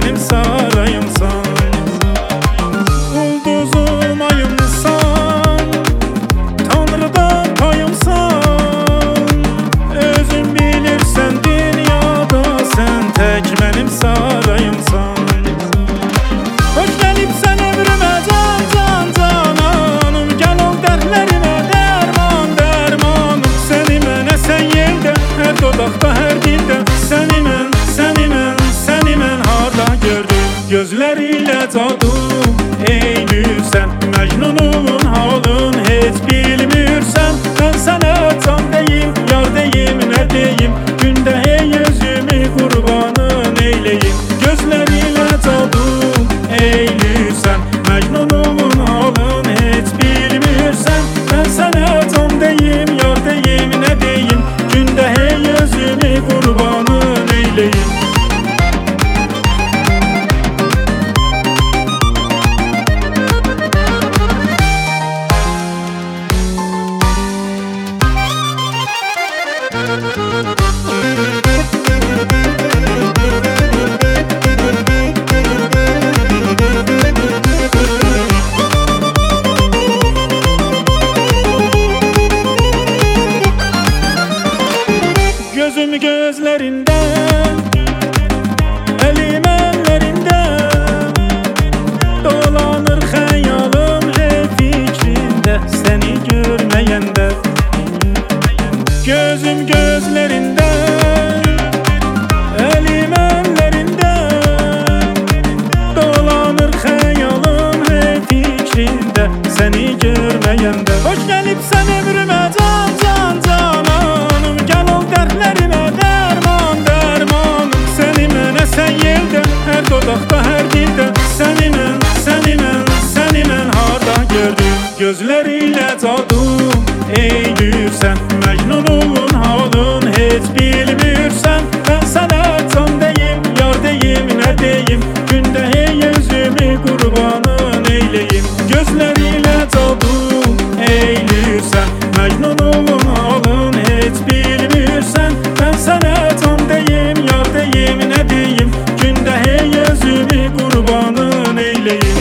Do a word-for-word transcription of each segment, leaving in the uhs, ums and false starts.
benim sarayımsan. Ulduzum ayımsan, Tanrı'dan payımsan. Özün bilirsen dünyada sen tek benim sarayımsan. Hoş gelip sen ömrüme can can cananım, gel ol dertlerime derman dermanım. Seni mənə sen yerde, her dodakta her dilde. Seni mən, seni mən, seni mən harda gördüm. Gözleriyle tadım eylülsen, Mecnun'un halın hiç bilmirsen. Ben sana can deyim, yar deyim, ne deyim, günde hey yüzümü kurbanın eyleyim. Gözleriyle tadım eylülsen, Mecnun'un halın hiç bilmirsen. Ben sana can deyim, yar deyim, ne deyim, günde hey yüzümü kurbanın eyleyim. Gözüm gözlerinden, elim ellerinden, dolanır hayalım hep fikrinde, seni görmeyende. Gözüm gözlerinden, elim ellerinden, dolanır hayalım hep fikrinde, seni görmeyende. Hoş gelip sen ömrüme can can cananım, gel ol dertlerime derman dermanım. Seni mənə sen yerde, her dodakta her dilde. Seni mən, seni mən, seni mən harda gördüm. Gözleriyle tadım eylülsen, Mecnun'un halın hiç bilmirsen. Ben sana can deyim, yar deyim, ne deyim, günde hey yüzümü kurbanın eyleyim. Gözleriyle tadım eylülsen, Mecnun'un halın hiç bilmirsen. Ben sana can deyim, yar deyim, ne deyim, günde hey yüzümü kurbanın eyleyim.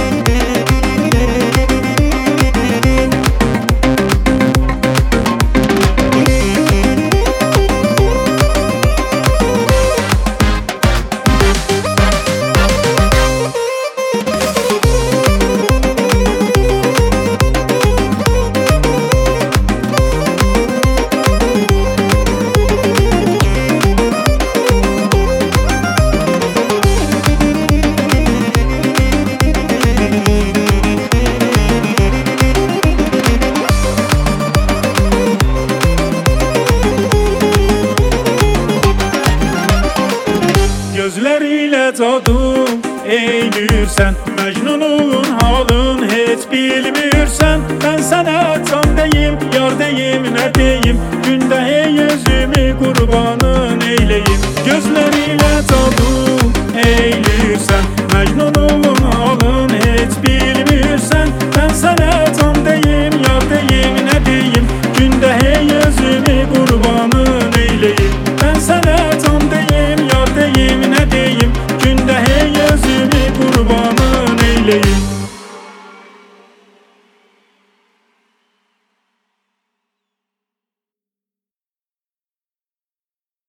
Gözleriyle tadım eylülsen, Mecnun'un halın hiç bilmirsen. Ben sana can deyim, yar deyim, ne deyim, günde hey yüzümü kurbanın eyleyim. Gözleriyle tadım